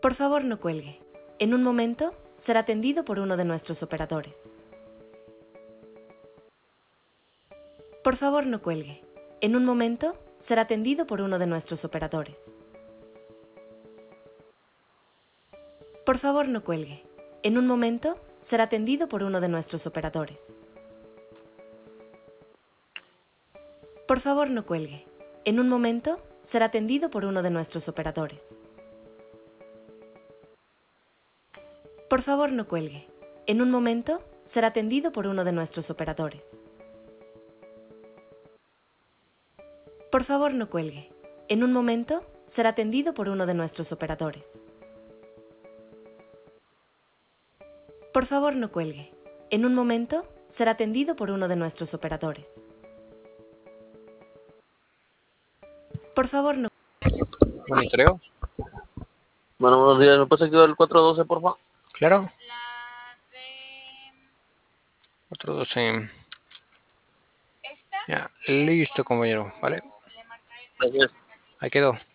Por favor, no cuelgue. En un momento será atendido por uno de nuestros operadores. Por favor, no cuelgue. En un momento será atendido por uno de nuestros operadores. Por favor, no cuelgue. En un momento será atendido por uno de nuestros operadores. Por favor, no cuelgue. En un momento será atendido por uno de nuestros operadores. Por favor, no cuelgue. En un momento será atendido por uno de nuestros operadores. Por favor, no cuelgue. En un momento será atendido por uno de nuestros operadores. Por favor, no cuelgue. En un momento será atendido por uno de nuestros operadores. Por favor, no. Monitoreo. Bueno, buenos días. ¿Me puedes activar el 412, por favor? Claro. La de... 412. Esta. Ya, listo, compañero. Vale. Le marcaré. Gracias. Ahí quedó.